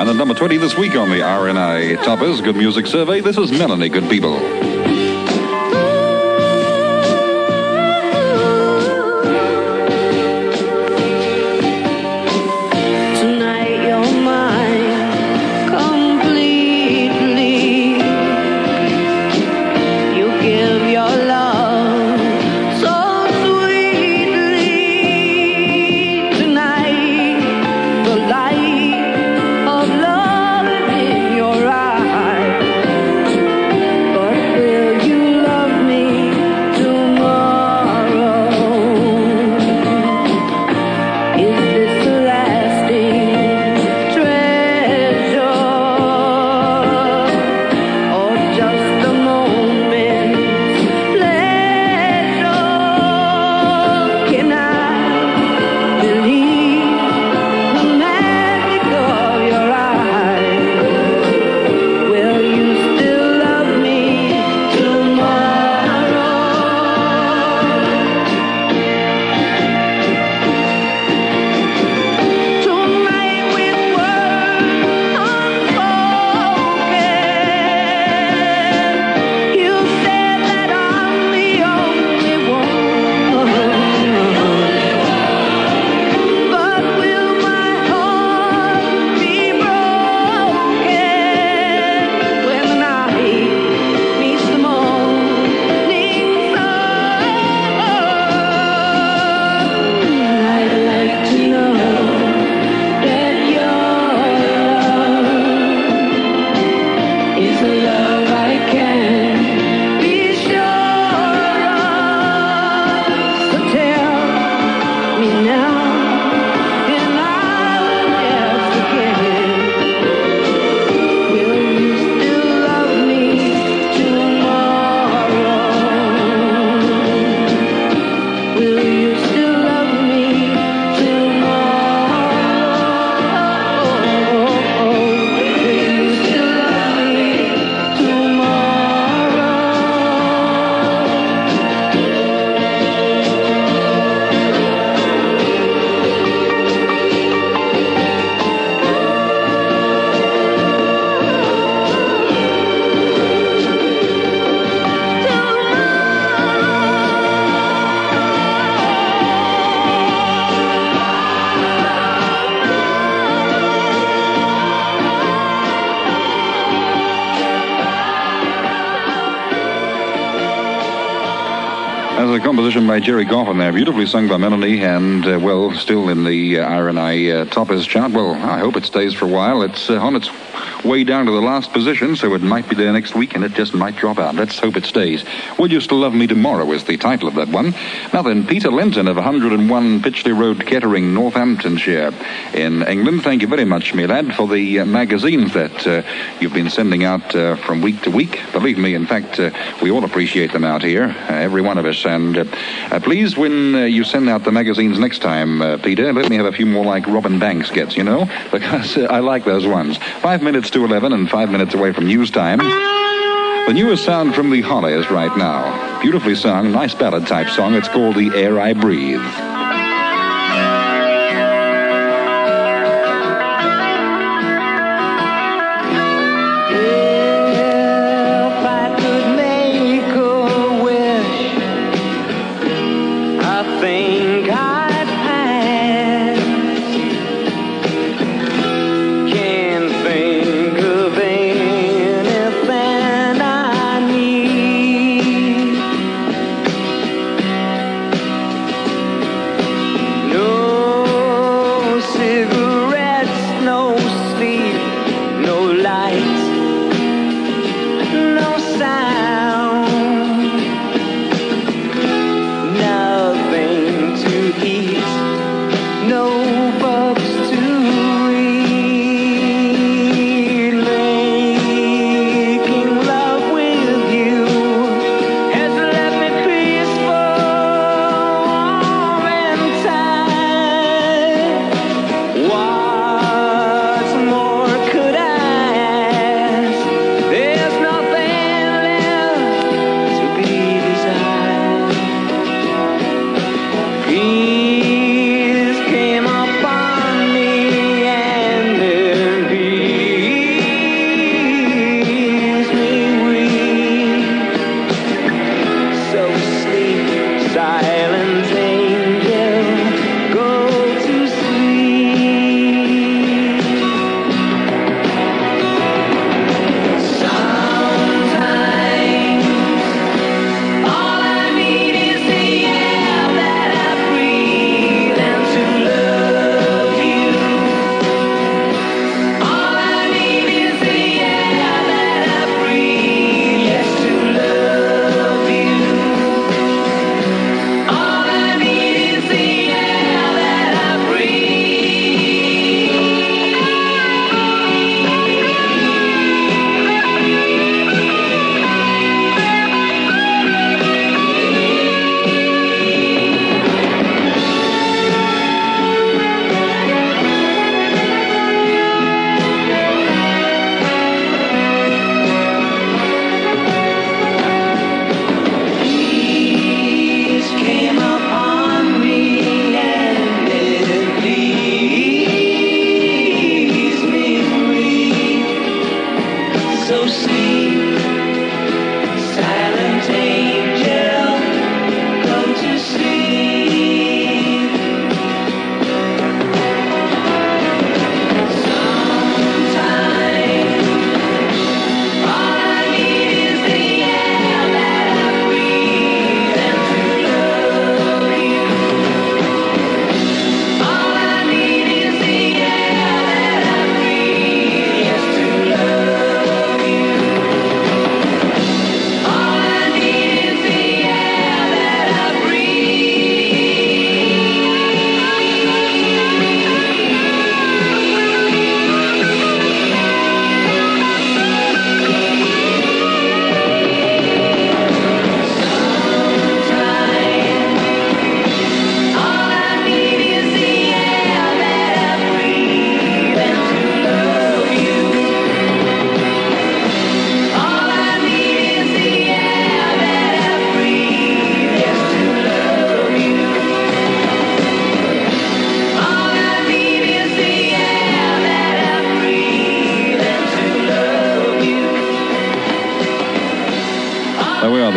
And at number 20 this week on the RNI Toppers Good Music Survey, this is Melanie, Good People. A composition by Jerry Goffin there, beautifully sung by Melanie, and, well, still in the RNI Toppers chart. Well, I hope it stays for a while. It's on its way down to the last position, so it might be there next week, and it just might drop out. Let's hope it stays. Will You Still Love Me Tomorrow is the title of that one. Now then, Peter Linton of 101 Pitchley Road, Kettering, Northamptonshire in England. Thank you very much, me lad, for the magazines that you've been sending out from week to week. Believe me, in fact, we all appreciate them out here, every one of us. And please, when you send out the magazines next time, Peter, let me have a few more like Robin Banks gets, you know, because I like those ones. 5 minutes to 11 and 5 minutes away from news time. The newest sound from the Hollies right now. Beautifully sung, nice ballad type song. It's called The Air I Breathe.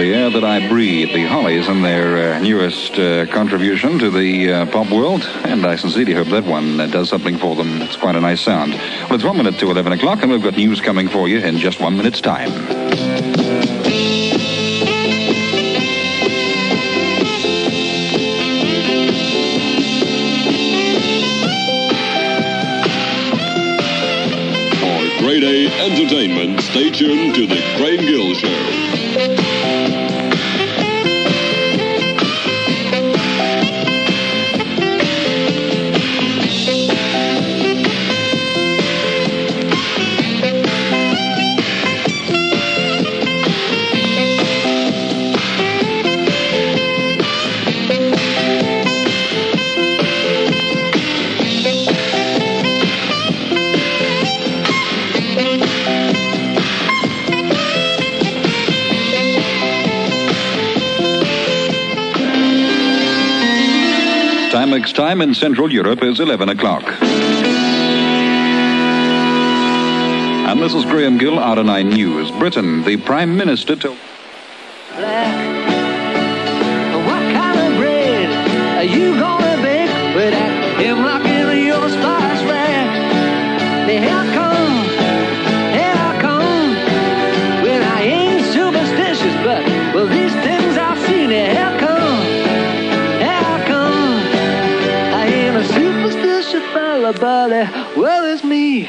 The Air That I Breathe, the Hollies and their newest contribution to the pop world. And I sincerely hope that one does something for them. It's quite a nice sound. Well, it's 1 minute to 11 o'clock, and we've got news coming for you in just 1 minute's time. Grade A Entertainment, stay tuned to the Crane Gill Show. Timex time in Central Europe is 11 o'clock. And this is Graham Gill, RNI News. Britain, the Prime Minister told... Black. What kind of bread are you gonna bake with that hemlock in your spice rack? Here I come. Well, I ain't superstitious, but well, these things I've seen, here I come. Superstitious fella, buddy, well, it's me.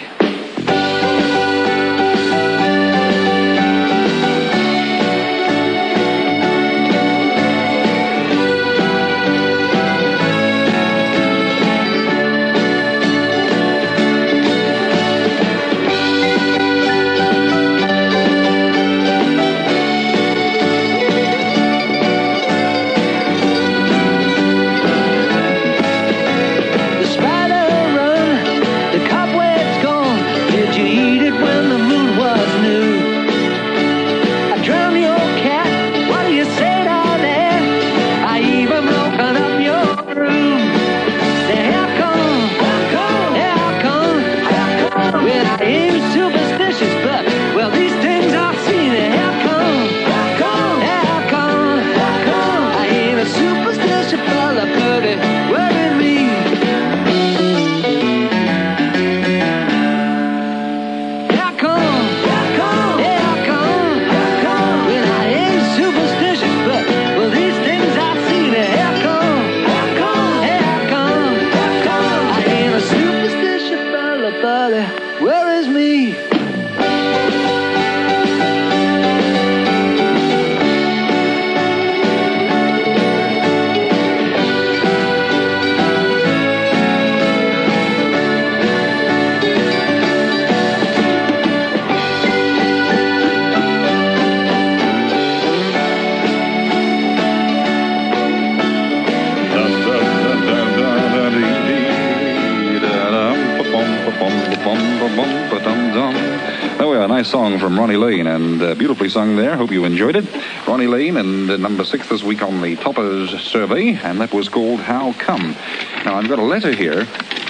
Nice song from Ronnie Lane, and beautifully sung there. Hope you enjoyed it. Ronnie Lane, and number 6 this week on the Toppers survey, and that was called How Come. Now, I've got a letter here,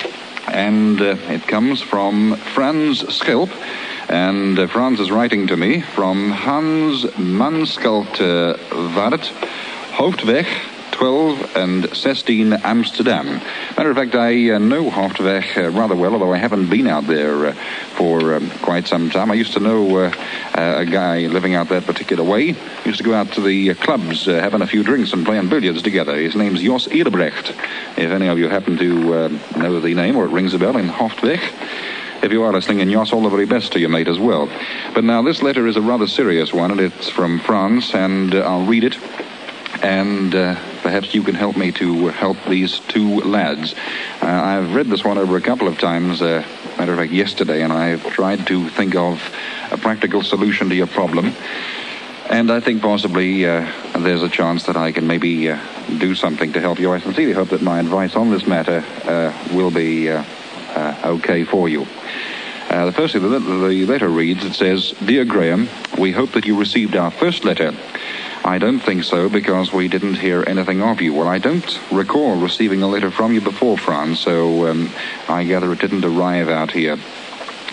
and it comes from Franz Schelp, and Franz is writing to me from Hans Manskalter Waard, Hoofdweg 12 and 16 Amsterdam. Matter of fact, I know Hoofdweg rather well, although I haven't been out there for quite some time. I used to know a guy living out that particular way. He used to go out to the clubs, having a few drinks and playing billiards together. His name's Jos Ehrenbrecht. If any of you happen to know the name, or it rings a bell, in Hoofdweg. If you are listening, and Jos, all the very best to you, mate, as well. But now, this letter is a rather serious one, and it's from France, and I'll read it. And perhaps you can help me to help these two lads. I've read this one over a couple of times, matter of fact yesterday, and I've tried to think of a practical solution to your problem. And I think possibly there's a chance that I can maybe do something to help you. I sincerely hope that my advice on this matter will be okay for you. Firstly, the letter reads, it says, "Dear Graham, we hope that you received our first letter. I don't think so, because we didn't hear anything of you." Well, I don't recall receiving a letter from you before, Franz, so I gather it didn't arrive out here.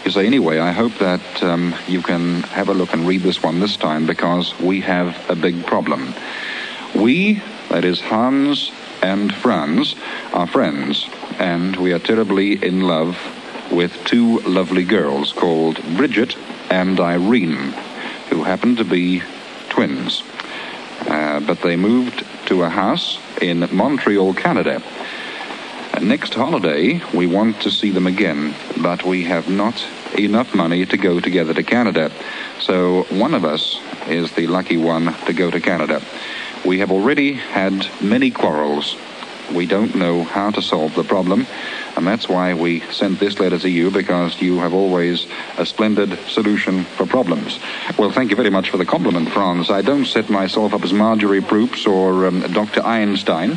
to say anyway, I hope that you can have a look and read this one this time, because we have a big problem. We, that is Hans and Franz, are friends, and we are terribly in love with two lovely girls called Bridget and Irene, who happen to be twins. But they moved to a house in Montreal, Canada. Next holiday, we want to see them again, but we have not enough money to go together to Canada. So one of us is the lucky one to go to Canada. We have already had many quarrels. We don't know how to solve the problem, and that's why we sent this letter to you, because you have always a splendid solution for problems. Well, thank you very much for the compliment, Franz. I don't set myself up as Marjorie Proops or Dr. Einstein,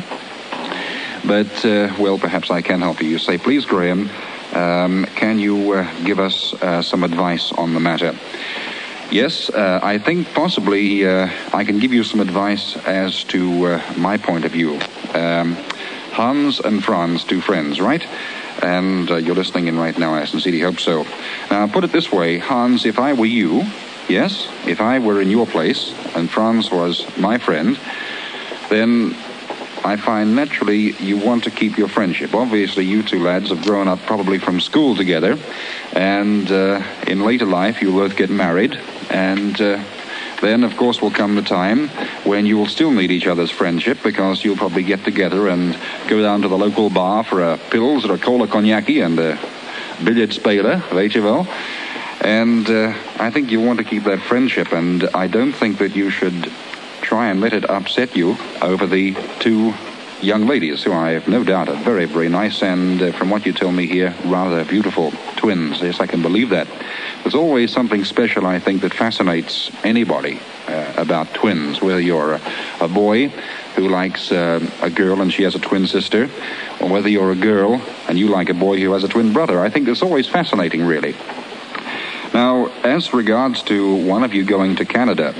but, well, perhaps I can help you. You say, please, Graham, can you give us some advice on the matter? Yes, I think possibly I can give you some advice as to my point of view. Hans and Franz, two friends, right? And you're listening in right now, I sincerely hope so. Now, put it this way, Hans, if I were you, yes, if I were in your place and Franz was my friend, then I find naturally you want to keep your friendship. Obviously, you two lads have grown up probably from school together, and in later life you'll both get married, and then, of course, will come the time when you will still need each other's friendship, because you'll probably get together and go down to the local bar for a pils or a cola cognackie and a billiard spelen, weet je wel. And I think you want to keep that friendship, and I don't think that you should try and let it upset you over the two young ladies, who I have no doubt are very, very nice, and from what you tell me here, rather beautiful twins. Yes, I can believe that. There's always something special, I think, that fascinates anybody about twins, whether you're a boy who likes a girl and she has a twin sister, or whether you're a girl and you like a boy who has a twin brother. I think it's always fascinating, really. Now, as regards to one of you going to Canada,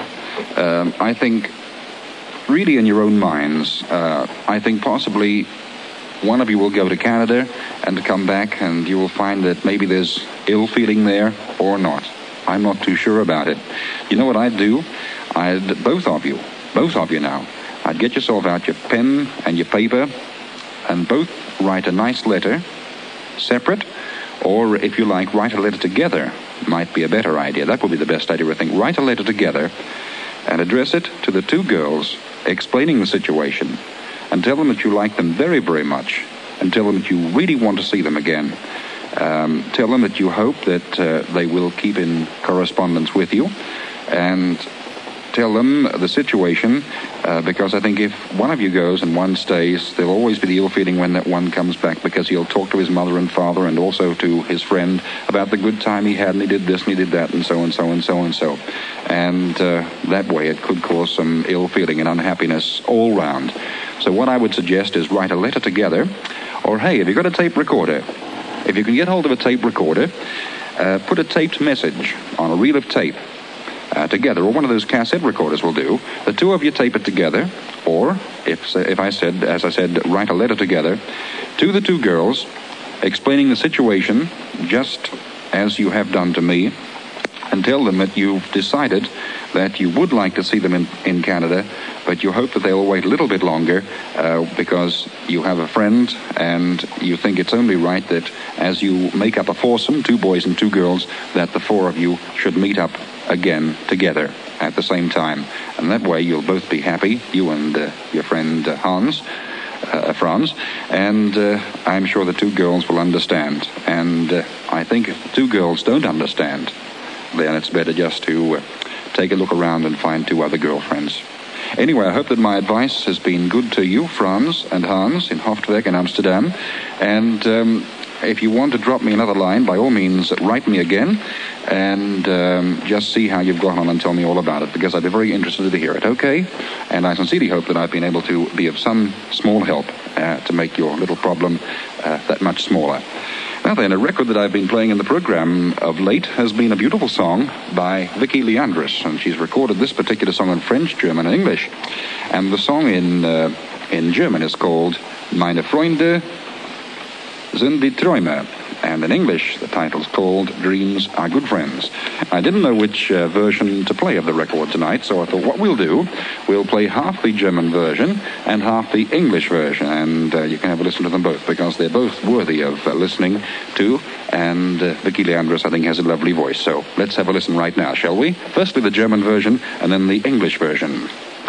I think, really in your own minds, I think possibly one of you will go to Canada and come back, and you will find that maybe there's ill feeling there or not. I'm not too sure about it. You know what I'd do? Both of you now, I'd get yourself out your pen and your paper and both write a nice letter, separate, or if you like, write a letter together. Might be a better idea. That would be the best idea, I think. Write a letter together and address it to the two girls, explaining the situation, and tell them that you like them very, very much, and tell them that you really want to see them again. Tell them that you hope that they will keep in correspondence with you, and tell them the situation, because I think if one of you goes and one stays, there'll always be the ill feeling when that one comes back, because he'll talk to his mother and father and also to his friend about the good time he had, and he did this and he did that, and so and so and so and so. And that way it could cause some ill feeling and unhappiness all round. So what I would suggest is write a letter together, or hey, have you got a tape recorder? If you can get hold of a tape recorder, put a taped message on a reel of tape together, or one of those cassette recorders will do. The two of you tape it together, or as I said, write a letter together to the two girls, explaining the situation just as you have done to me, and tell them that you've decided that you would like to see them in Canada, but you hope that they'll wait a little bit longer because you have a friend, and you think it's only right that as you make up a foursome, two boys and two girls, that the four of you should meet up again together at the same time. And that way you'll both be happy, you and your friend Franz, and I'm sure the two girls will understand. And I think if the two girls don't understand, then it's better just to take a look around and find two other girlfriends. Anyway, I hope that my advice has been good to you, Franz and Hans, in Hoftweg in Amsterdam. And if you want to drop me another line, by all means, write me again and just see how you've gone on and tell me all about it, because I'd be very interested to hear it, okay? And I sincerely hope that I've been able to be of some small help to make your little problem that much smaller. Now then, a record that I've been playing in the program of late has been a beautiful song by Vicky Leandros, and she's recorded this particular song in French, German, and English. And the song in German is called Meine Freunde sind die Träume. And in English, the title's called Dreams Are Good Friends. I didn't know which version to play of the record tonight, so I thought what we'll do, we'll play half the German version and half the English version, and you can have a listen to them both, because they're both worthy of listening to, and Vicky Leandros, I think, has a lovely voice. So let's have a listen right now, shall we? Firstly the German version, and then the English version.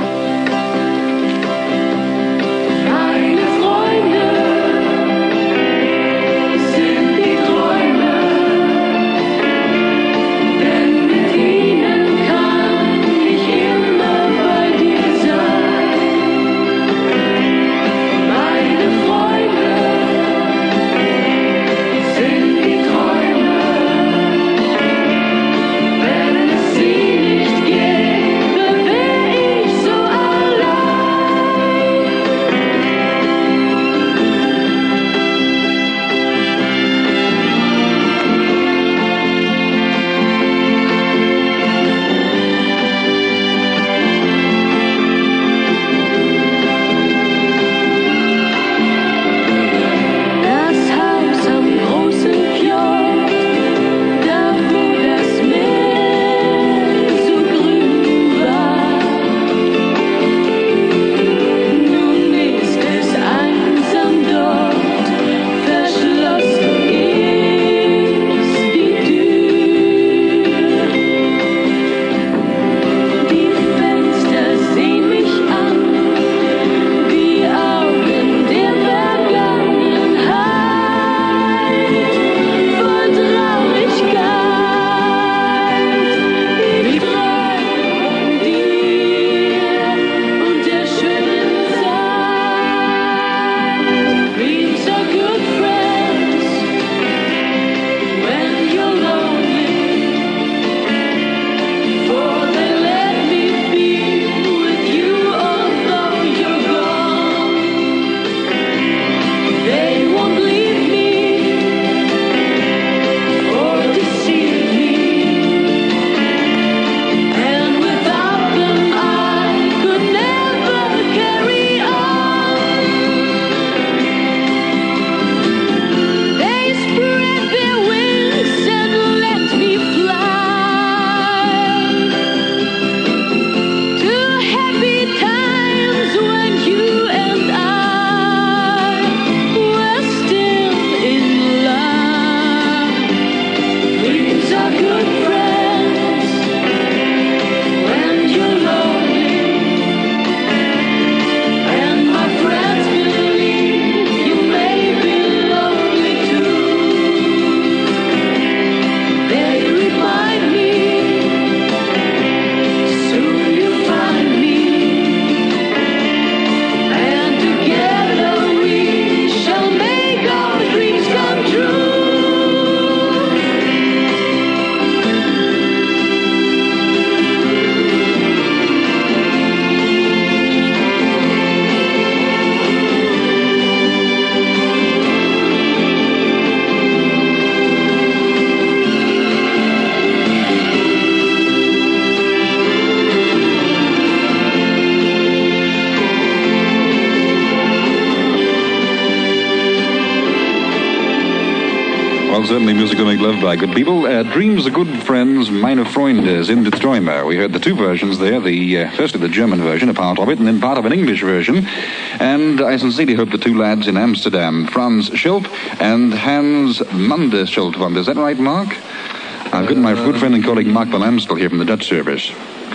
Well, certainly music to make love by good people. Dreams are good friends, meine Freunde sind die Träume. We heard the two versions there, firstly the German version, a part of it, and then part of an English version. And I sincerely hope the two lads in Amsterdam, Franz Schulp and Hans Munde-Schulp. Is that right, Mark? I've got my good friend and colleague Mark van Amstel here from the Dutch service.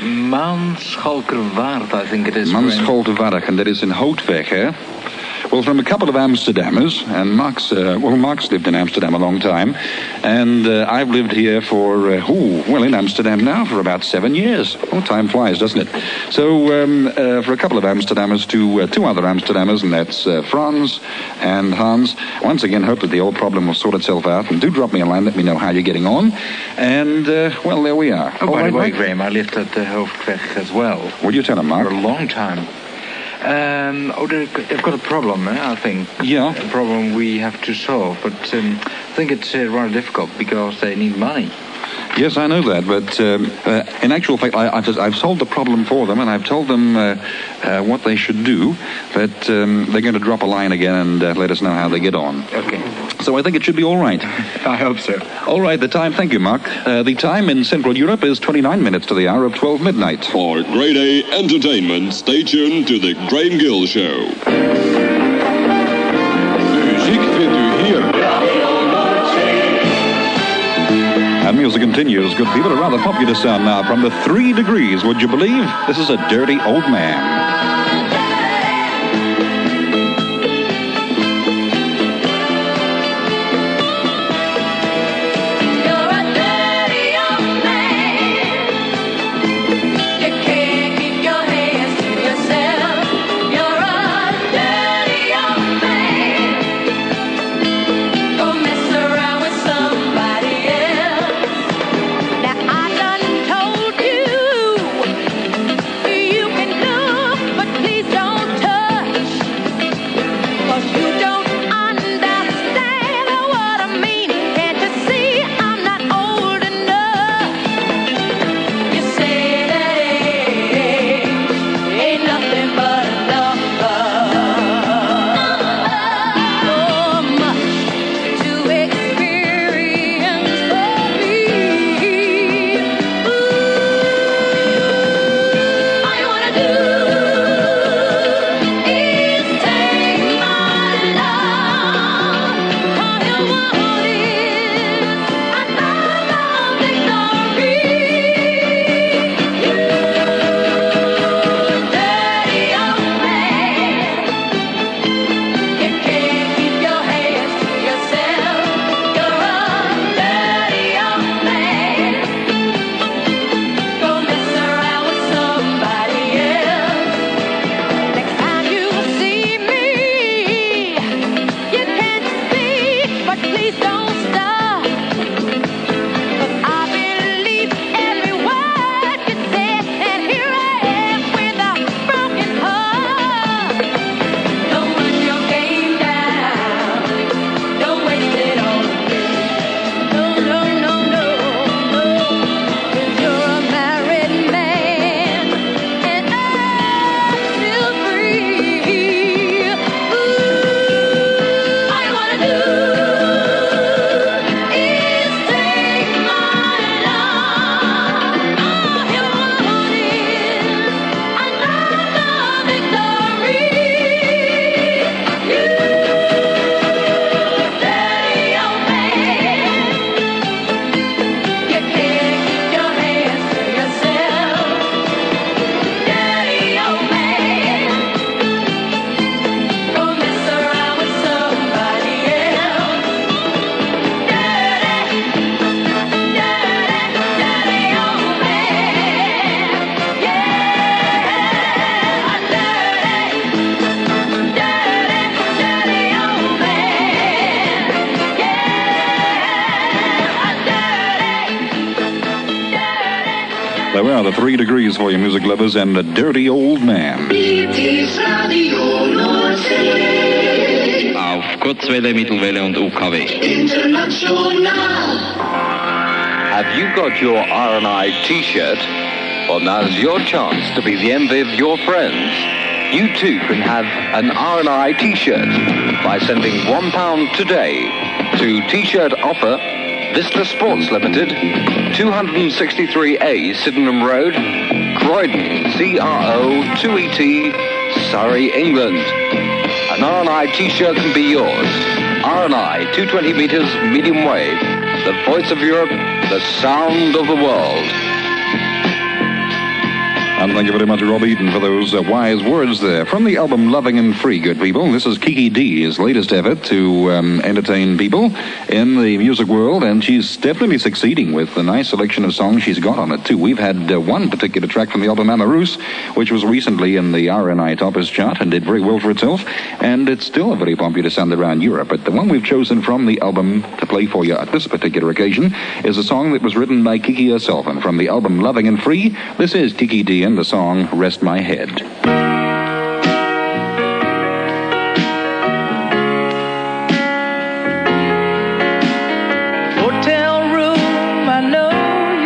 Mansholkerwaard, I think it is. Mansholkerwaard, and that is in Houtweg, eh? Well, from a couple of Amsterdammers, and Mark's lived in Amsterdam a long time, and I've lived here in Amsterdam now for about 7 years. Oh, time flies, doesn't it? So, for a couple of Amsterdammers to two other Amsterdammers, and that's Franz and Hans. Once again, hope that the old problem will sort itself out, and do drop me a line, let me know how you're getting on. And, well, there we are. Oh, by the way, Graham, I lived at Hoofdweg as well. Would you tell him, Mark? For a long time. They've got a problem, I think. Yeah. A problem we have to solve, but I think it's rather difficult because they need money. Yes, I know that, but in actual fact, I've solved the problem for them, and I've told them what they should do, but they're going to drop a line again and let us know how they get on. Okay. So I think it should be all right. I hope so. All right, the time, thank you, Mark. The time in Central Europe is 29 minutes to the hour of 12 midnight. For grade A entertainment, stay tuned to the Graham Gill Show. Muziek vindt u hier. And music continues, good people. A rather popular sound now from the 3 Degrees, would you believe? This is a dirty old man. There we are, the 3 Degrees for you music lovers and a dirty old man. Auf Kurzwelle, Mittelwelle und UKW. Have you got your R&I t-shirt? Well, now's your chance to be the envy of your friends. You too can have an R&I t-shirt by sending £1 today to T-shirt Offer, Vista Sports Limited, 263A Sydenham Road, Croydon, CRO 2ET, Surrey, England. An R&I t-shirt can be yours. R&I, 220 meters, medium wave, the voice of Europe, the sound of the world. And thank you very much, Rob Eaton, for those wise words there. From the album Loving and Free, good people, this is Kiki D's latest effort to entertain people in the music world, and she's definitely succeeding with the nice selection of songs she's got on it, too. We've had one particular track from the album Amarous, which was recently in the R&I Toppers chart and did very well for itself, and it's still a very popular sound around Europe. But the one we've chosen from the album to play for you at this particular occasion is a song that was written by Kiki herself, and from the album Loving and Free, this is Kiki D and the song Rest My Head. Hotel room, I know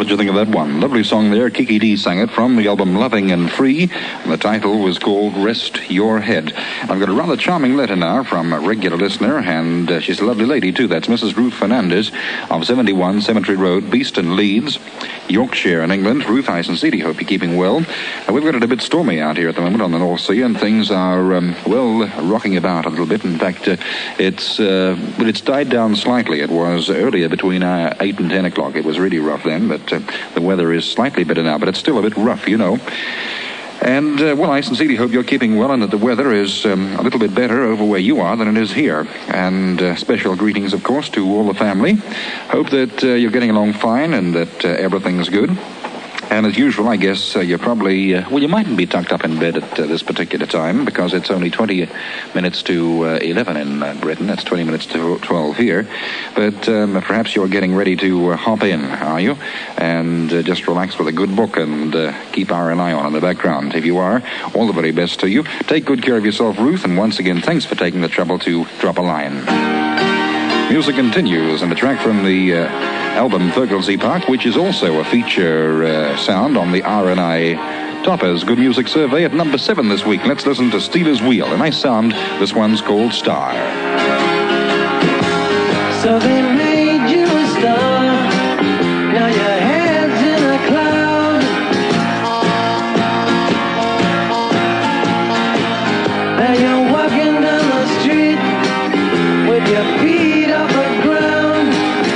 What did you think of that one? Lovely song there. Kiki D sang it from the album Loving and Free, and the title was called Rest Your Head. I've got a rather charming letter now from a regular listener, and she's a lovely lady too. That's Mrs. Ruth Fernandez of 71 Cemetery Road, Beeston, Leeds, Yorkshire in England. Ruth, I sincerely hope you're keeping well. We've got it a bit stormy out here at the moment on the North Sea, and things are, rocking about a little bit. In fact, it's died down slightly. It was earlier between 8 and 10 o'clock. It was really rough then, but the weather is slightly better now, but it's still a bit rough, you know. And, I sincerely hope you're keeping well and that the weather is a little bit better over where you are than it is here. And special greetings, of course, to all the family. Hope that you're getting along fine and that everything's good. And as usual, I guess you're probably, you mightn't be tucked up in bed at this particular time because it's only 20 minutes to 11 in Britain. It's 20 minutes to 12 here. But perhaps you're getting ready to hop in, are you? And just relax with a good book and keep R&I on in the background. If you are, all the very best to you. Take good care of yourself, Ruth, and once again, thanks for taking the trouble to drop a line. Music continues, and a track from the album Fergelsey Park, which is also a feature sound on the R&I Toppers Good Music Survey at number 7 this week. Let's listen to Steelers Wheel. A nice sound. This one's called Star. So they made you a star. Now your head's in a cloud. Now you're walking down the street with your feet off the ground.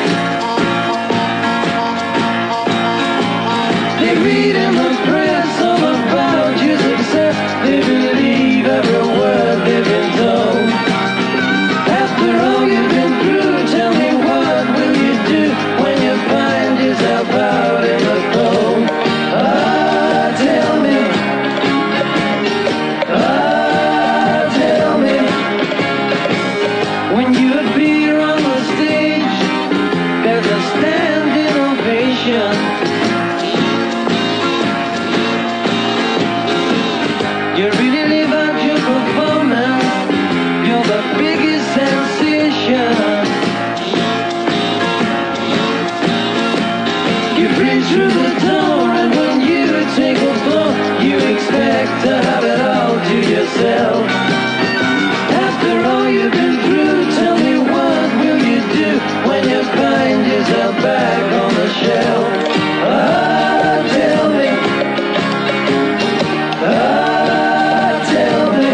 They read in the press all about your success. They believe every word they've been told. After all you've been through, tell me what will you do when you find yourself out in the cold? Ah, tell me. Ah, tell me. When you appear on the stage, there's a standing ovation. You really live out your performance. You're the biggest sensation. You breathe through the door, and when you take a blow, you expect to have it all to yourself. After all you've been through, tell me what will you do when you find yourself back on the shelf? Ah, tell me. Ah, tell me.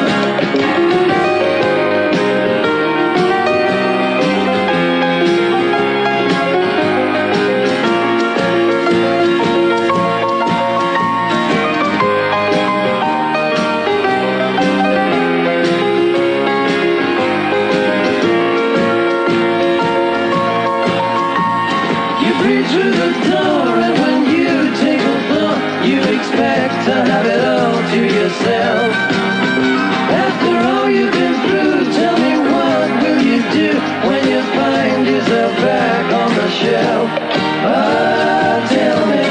You breathe through the door, and when you take a blow, you expect to have it all to yourself. After all you've been through, tell me what will you do when you find yourself back on the shelf? Ah, tell me.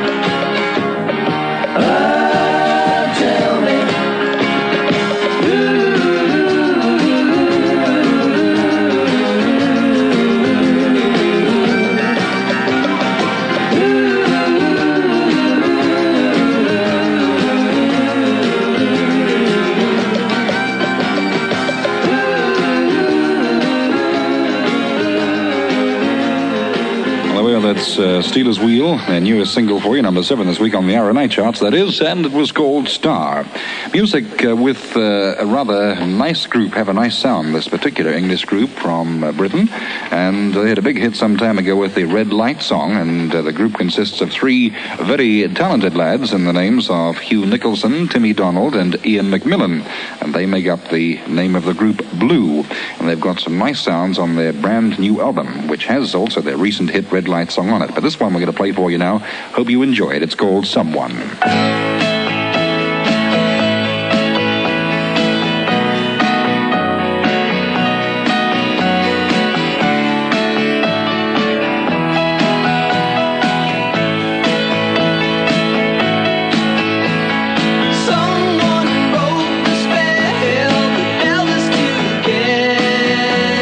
Ah, tell me. That's Steelers Wheel, their newest single for you, number 7 this week on the R&I charts, that is, and it was called Star. Music with a rather nice group, have a nice sound, this particular English group from Britain, and they had a big hit some time ago with the Red Light song, and the group consists of 3 very talented lads in the names of Hugh Nicholson, Timmy Donald, and Ian McMillan, and they make up the name of the group Blue, and they've got some nice sounds on their brand new album, which has also their recent hit Red Light song on it. But this one we're going to play for you now. Hope you enjoy it. It's called Someone.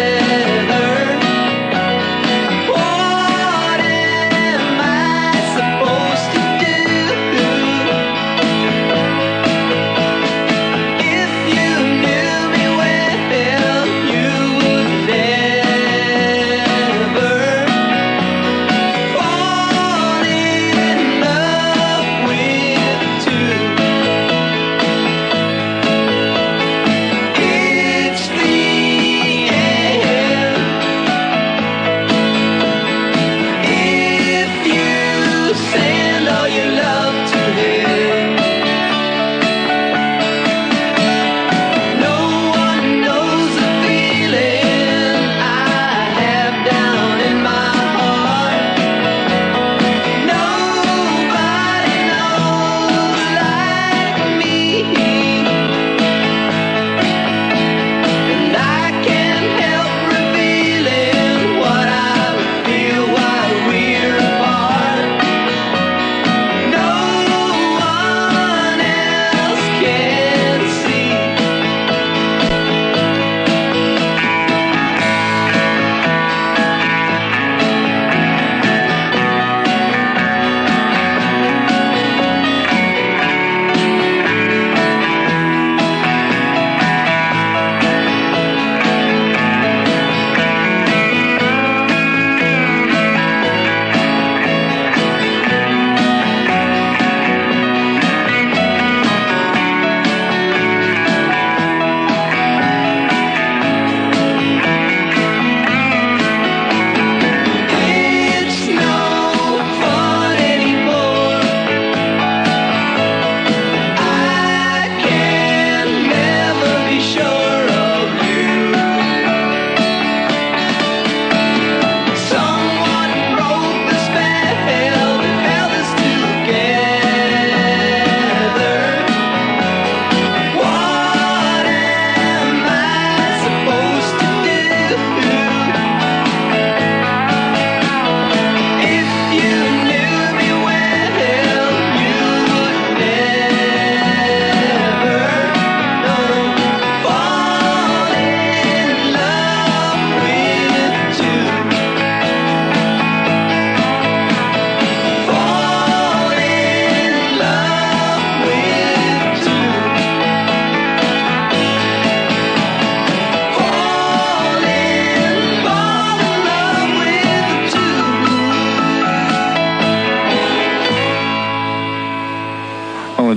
What am I supposed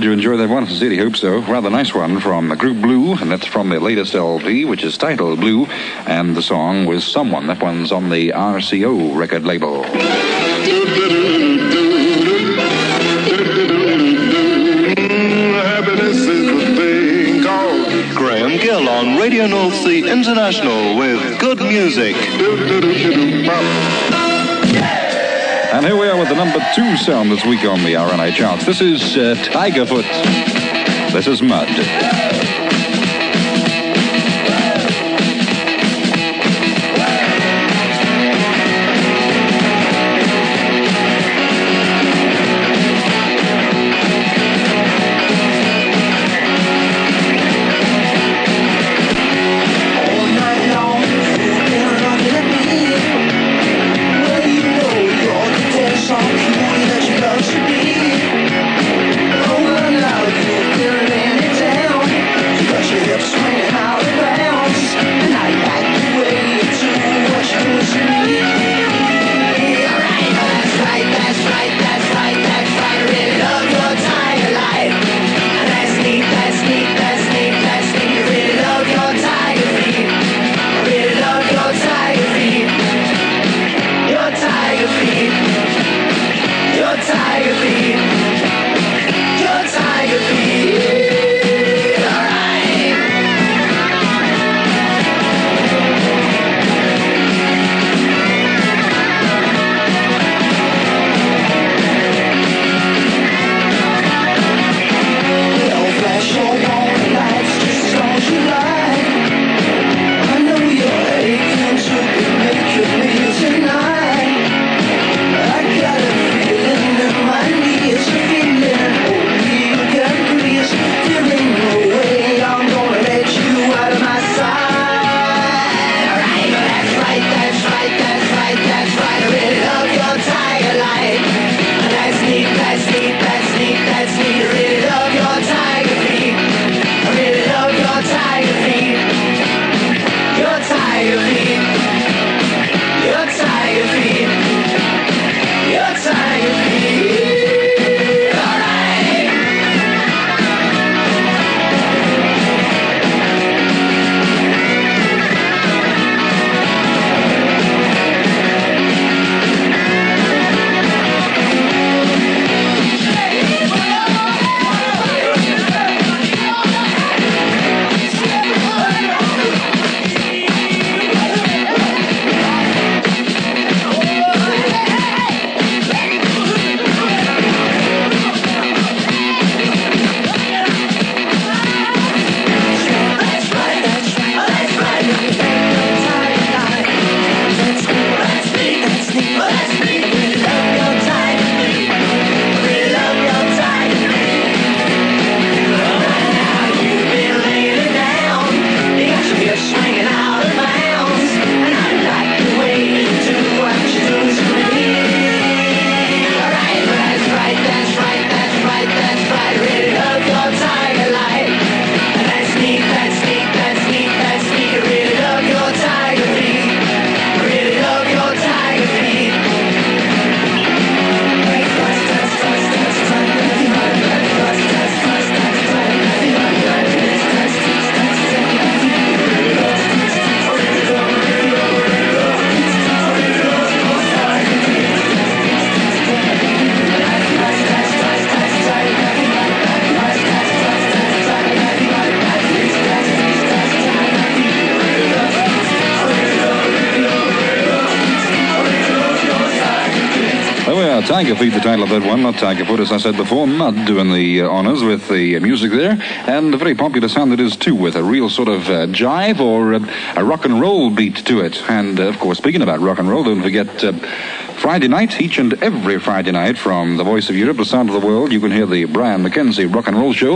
did you enjoy that one? I sincerely hope so. Rather nice one from the group Blue, and that's from their latest LP, which is titled Blue, and the song was Someone. That one's on the RCO record label. Happiness is the thing called Graham Gill on Radio North Sea International with good music. And here we are with the number 2 sound this week on the RNA charts. This is Tigerfoot. This is Mud. Tiger Feet, the title of that one, not Tigerfoot, as I said before. Mud doing the honors with the music there, and a very popular sound it is too, with a real sort of jive or a rock and roll beat to it. And of course, speaking about rock and roll, don't forget Friday night, each and every Friday night, from the Voice of Europe, the Sound of the World, you can hear the Brian McKenzie Rock and Roll Show,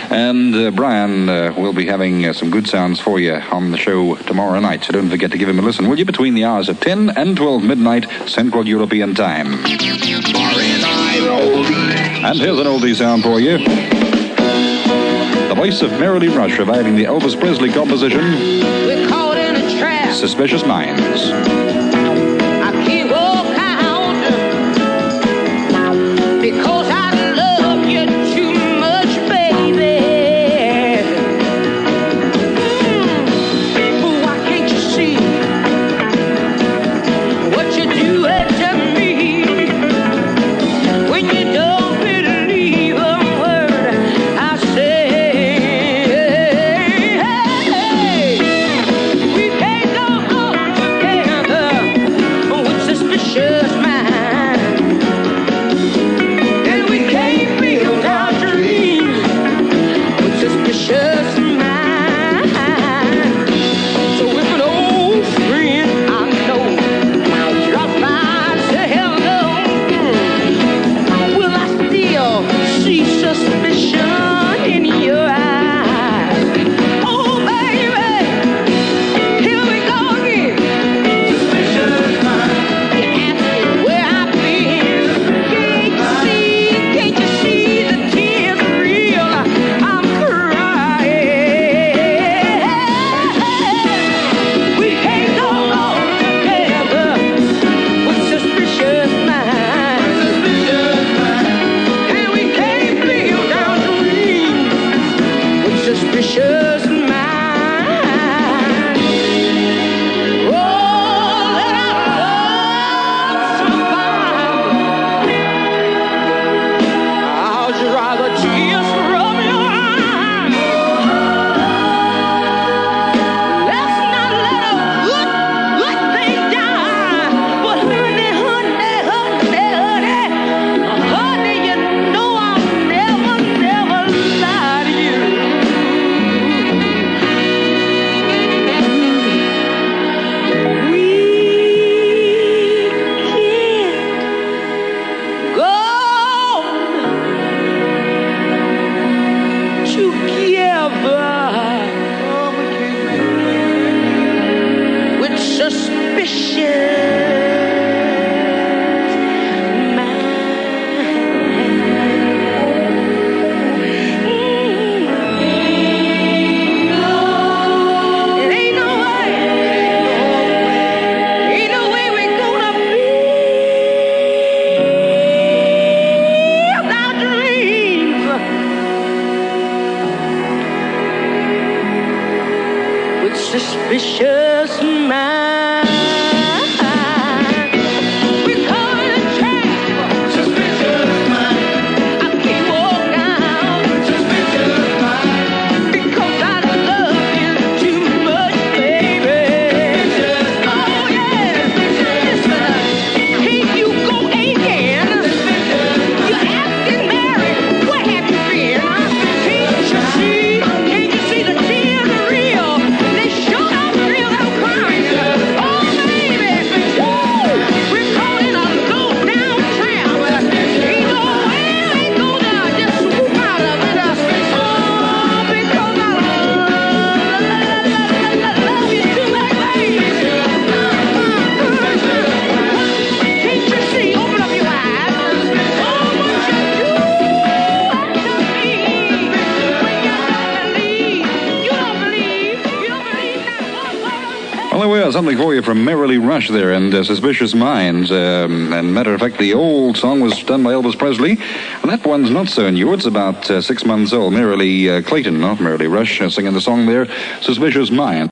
and Brian will be having some good sounds for you on the show tomorrow night, so don't forget to give him a listen, will you, between the hours of 10 and 12 midnight Central European Time. And here's an oldie sound for you. The voice of Merrily Rush reviving the Elvis Presley composition, We're caught in a trap. Suspicious Minds. I can't walk out because I love you too much, Well, there we are, something for you from Merrily Rush there and Suspicious Minds. And matter of fact, the old song was done by Elvis Presley. And that one's not so new. It's about 6 months old. Merrily Clayton, not Merrily Rush, singing the song there, Suspicious Minds.